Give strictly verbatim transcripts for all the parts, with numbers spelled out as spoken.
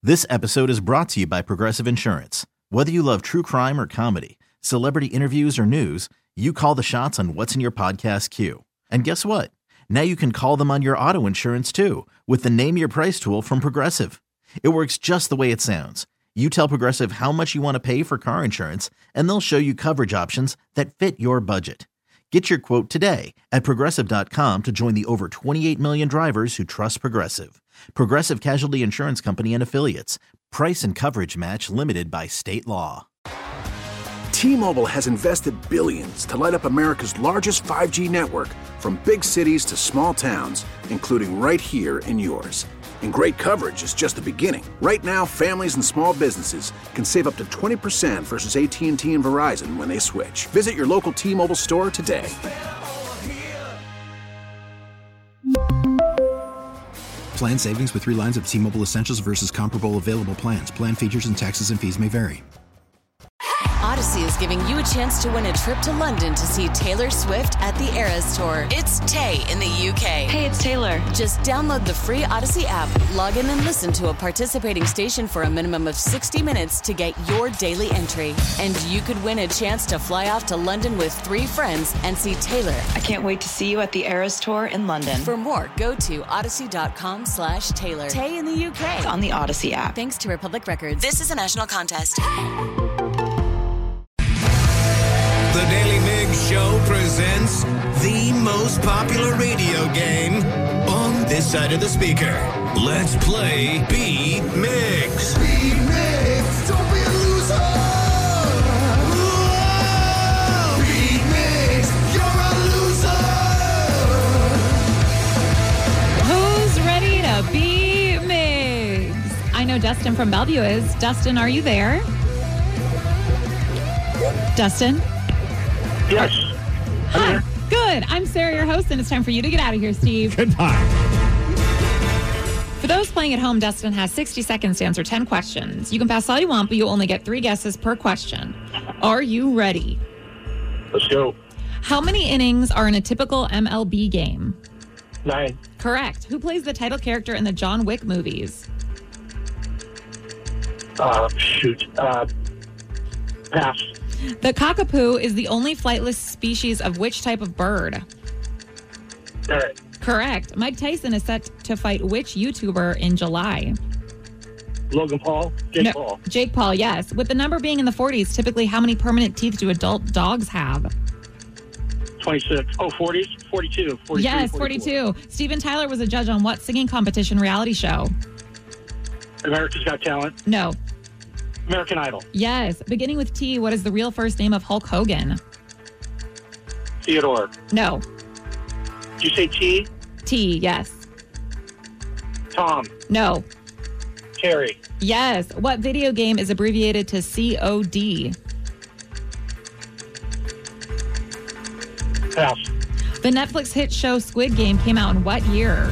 This episode is brought to you by Progressive Insurance. Whether you love true crime or comedy, celebrity interviews or news, you call the shots on what's in your podcast queue. And guess what? Now you can call them on your auto insurance too with the Name Your Price tool from Progressive. It works just the way it sounds. You tell Progressive how much you want to pay for car insurance, and they'll show you coverage options that fit your budget. Get your quote today at Progressive dot com to join the over twenty-eight million drivers who trust Progressive. Progressive Casualty Insurance Company and Affiliates. Price and coverage match limited by state law. T-Mobile has invested billions to light up America's largest five G network, from big cities to small towns, including right here in yours. And great coverage is just the beginning. Right now, families and small businesses can save up to twenty percent versus A T and T and Verizon when they switch. Visit your local T-Mobile store today. Plan savings with three lines of T-Mobile Essentials versus comparable available plans. Plan features and taxes and fees may vary. Odyssey is giving you a chance to win a trip to London to see Taylor Swift at the Eras Tour. It's Tay in the U K. Hey, it's Taylor. Just download the free Odyssey app, log in and listen to a participating station for a minimum of sixty minutes to get your daily entry. And you could win a chance to fly off to London with three friends and see Taylor. I can't wait to see you at the Eras Tour in London. For more, go to odyssey.com slash Taylor. Tay in the U K. It's on the Odyssey app. Thanks to Republic Records. This is a national contest. The Daily Migs Show presents the most popular radio game on this side of the speaker. Let's play Beat Migs. Beat Migs, don't be a loser. Whoa! Beat Migs, you're a loser. Who's ready to beat Migs? I know Dustin from Bellevue is. Dustin, are you there? Dustin? Yes. Hi. Good. I'm Sarah, your host, and it's time for you to get out of here, Steve. Goodbye. For those playing at home, Dustin has sixty seconds to answer ten questions. You can pass all you want, but you only get three guesses per question. Are you ready? Let's go. How many innings are in a typical M L B game? Nine. Correct. Who plays the title character in the John Wick movies? Uh, shoot. Uh, pass. The cockapoo is the only flightless species of which type of bird? Parrot. Correct. Mike Tyson is set to fight which YouTuber in July? Logan Paul. Jake no, Paul. Jake Paul, yes. With the number being in the forties, typically how many permanent teeth do adult dogs have? twenty-six. Oh, forties? forty-two. forty-three, Yes, forty-four. forty-two. Steven Tyler was a judge on what singing competition reality show? America's Got Talent. No. American Idol. Yes. Beginning with T, what is the real first name of Hulk Hogan? Theodore. No. Did you say T? T, yes. Tom. No. Terry. Yes. What video game is abbreviated to C O D? Pass. The Netflix hit show Squid Game came out in what year?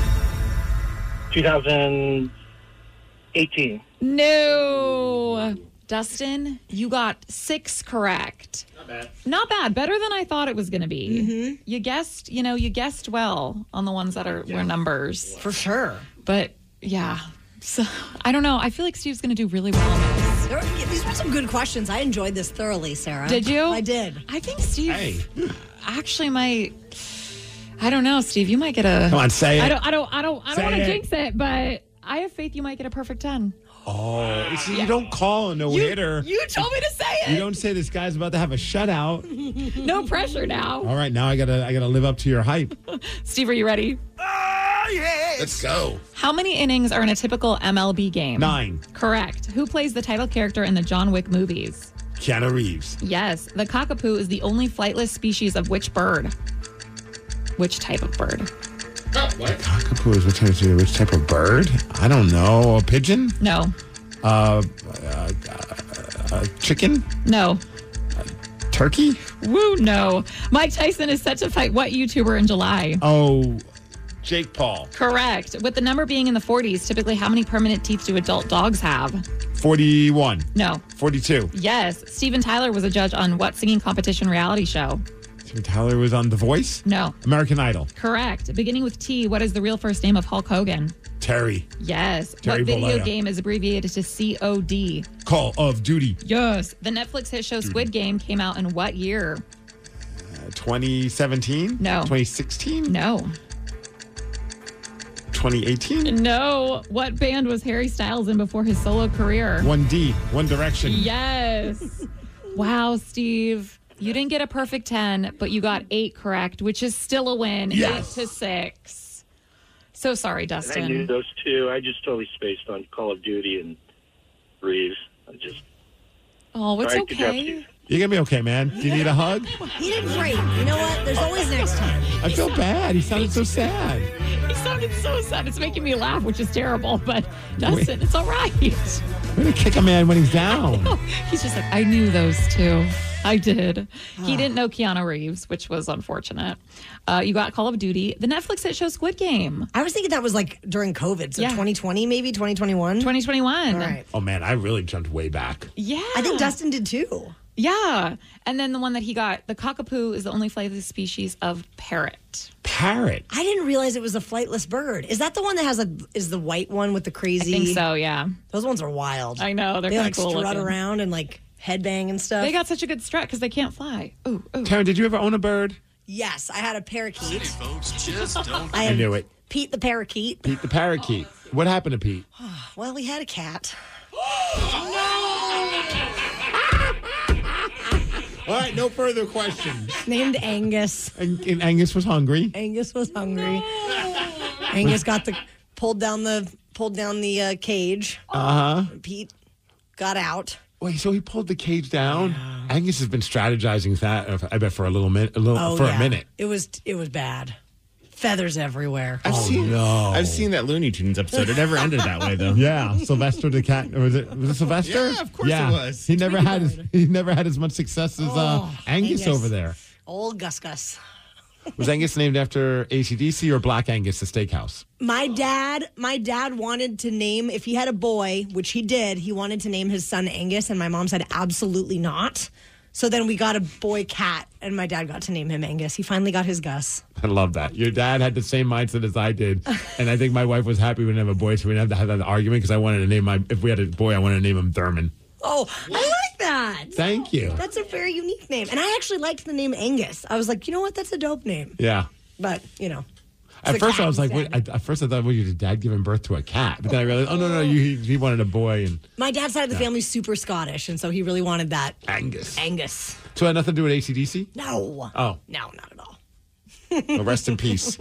twenty eighteen. No. Dustin, you got six correct. Not bad. Not bad. Better than I thought it was going to be. Mm-hmm. You guessed, you know, you guessed well on the ones that are yeah. were numbers. For sure. But yeah. So I don't know. I feel like Steve's going to do really well on this. There, these were some good questions. I enjoyed this thoroughly, Sarah. Did you? I did. I think Steve hey. actually might. I don't know, Steve. You might get a. Come on, say it. I don't. I don't. I don't. I don't want to it. jinx it, but I have faith you might get a perfect ten. Oh, see, yeah. You don't call a no-hitter. You, you told me to say it. You don't say this guy's about to have a shutout. No pressure now. All right, now I gotta, I gotta live up to your hype. Steve, are you ready? Oh, yes. Let's go. How many innings are in a typical M L B game? Nine. Correct. Who plays the title character in the John Wick movies? Keanu Reeves. Yes. The cockapoo is the only flightless species of which bird? Which type of bird? Oh, what? Cockapoo is which type, of, which type of bird? I don't know. A pigeon? No. Uh, uh, uh chicken? No. Uh, turkey? Woo, no. Mike Tyson is set to fight what YouTuber in July? Oh, Jake Paul. Correct. With the number being in the forties, typically how many permanent teeth do adult dogs have? forty-one. No. forty-two. Yes. Steven Tyler was a judge on what singing competition reality show? Steven Tyler was on The Voice? No. American Idol. Correct. Beginning with T, what is the real first name of Hulk Hogan? Terry. Yes. Terry What video Bollea. game is abbreviated to C O D? Call of Duty. Yes. The Netflix hit show Squid Game came out in what year? Uh, twenty seventeen? No. twenty sixteen? No. twenty eighteen? No. What band was Harry Styles in before his solo career? one D, One Direction. Yes. Wow, Steve. You didn't get a perfect ten, but you got eight correct, which is still a win. Yes. Eight to six. So sorry, And Dustin. I knew those two. I just totally spaced on Call of Duty and Reeves. I just. Oh, it's All right, good job, okay. Steve. You're going to be okay, man. Do you need a hug? He did great. You know what? There's always next time. I feel bad. He sounded so sad. He sounded so sad. It's making me laugh, which is terrible. But Dustin, it's all right. We're going to kick a man when he's down. He's just like, I knew those two. I did. He didn't know Keanu Reeves, which was unfortunate. Uh, you got Call of Duty. The Netflix hit show Squid Game. I was thinking that was like during COVID. So Yeah. twenty twenty, maybe twenty twenty-one. twenty twenty-one. All right. Oh, man, I really jumped way back. Yeah. I think Dustin did too. Yeah. And then the one that he got, the cockapoo is the only flightless species of parrot. Parrot. I didn't realize it was a flightless bird. Is that the one that has a is the white one with the I crazy? think so, yeah. Those ones are wild. I know. They're They kind like of cool strut looking. around and like headbang and stuff. They got such a good strut because they can't fly. Ooh, ooh. Taryn, did you ever own a bird? Yes, I had a parakeet. I, I had knew it. Pete the parakeet. Pete the parakeet. What happened to Pete? Well, we had a cat. All right, no further questions. Named Angus. And, and Angus was hungry. Angus was hungry. Angus got the pulled down the pulled down the uh, cage. Uh huh. Pete got out. Wait, so he pulled the cage down? Angus has been strategizing that. uh, I bet for a little minute, a little Oh, for yeah. a minute. It was it was bad. Feathers everywhere. I've seen, no. I've seen that Looney Tunes episode. It never ended that way, though. Yeah, Sylvester the cat. Or was it was it Sylvester? Yeah, of course yeah. it was. He never had as, he never had as much success as uh, Oh, Angus, Angus. over there. Old Gus Gus. Was Angus named after A C D C or Black Angus, the steakhouse? My dad, my dad wanted to name, if he had a boy, which he did, he wanted to name his son Angus, and my mom said absolutely not. So then we got a boy cat, and my dad got to name him Angus. He finally got his Gus. I love that. Your dad had the same mindset as I did, and I think my wife was happy we didn't have a boy, so we didn't have to have that argument because I wanted to name my. If we had a boy, I wanted to name him Thurman. Oh, I like that. Thank you. That's a very unique name. And I actually liked the name Angus. I was like, you know what? That's a dope name. Yeah. But, you know. At the first, cat I was like, instead. wait, I, at first I thought, well, your dad giving birth to a cat, but then I realized, oh no, no, you, he, he wanted a boy and My dad's side of the family's super Scottish, and so he really wanted that Angus. Angus. So it had nothing to do with A C D C? No. Oh, No, not at all. well, rest in peace.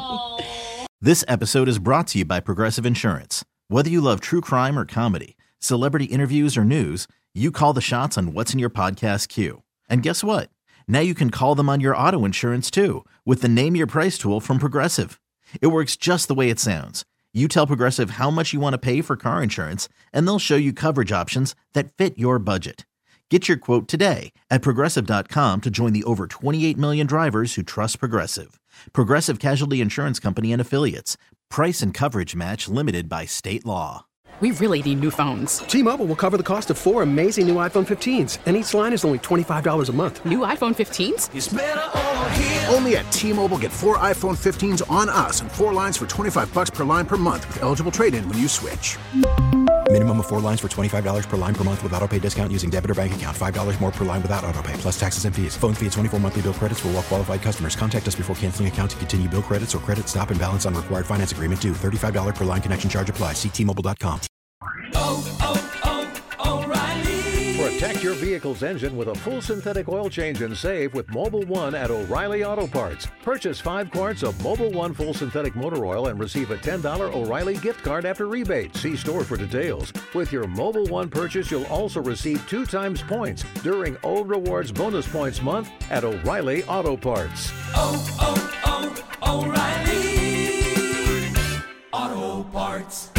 This episode is brought to you by Progressive Insurance. Whether you love true crime or comedy, celebrity interviews or news, you call the shots on what's in your podcast queue. And guess what? Now you can call them on your auto insurance too with the Name Your Price tool from Progressive. It works just the way it sounds. You tell Progressive how much you want to pay for car insurance, and they'll show you coverage options that fit your budget. Get your quote today at Progressive dot com to join the over twenty-eight million drivers who trust Progressive. Progressive Casualty Insurance Company and Affiliates. Price and coverage match limited by state law. We really need new phones. T-Mobile will cover the cost of four amazing new iPhone fifteens, and each line is only twenty-five dollars a month. New iPhone fifteens? It's better over here. Only at T-Mobile, get four iPhone fifteens on us and four lines for twenty-five bucks per line per month with eligible trade-in when you switch. Minimum of four lines for twenty-five dollars per line per month with autopay discount using debit or bank account. five dollars more per line without autopay, plus taxes and fees. Phone fee at twenty-four monthly bill credits for well-qualified customers. Contact us before canceling account to continue bill credits or credit stop and balance on required finance agreement due. thirty-five dollars per line connection charge applies. See T Mobile dot com. Oh, oh, oh, O'Reilly. Protect your vehicle's engine with a full synthetic oil change and save with Mobil One at O'Reilly Auto Parts. Purchase five quarts of Mobil One full synthetic motor oil and receive a ten dollars O'Reilly gift card after rebate. See store for details. With your Mobil One purchase, you'll also receive two times points during O Rewards Bonus Points Month at O'Reilly Auto Parts. Oh, oh, oh, O'Reilly Auto Parts.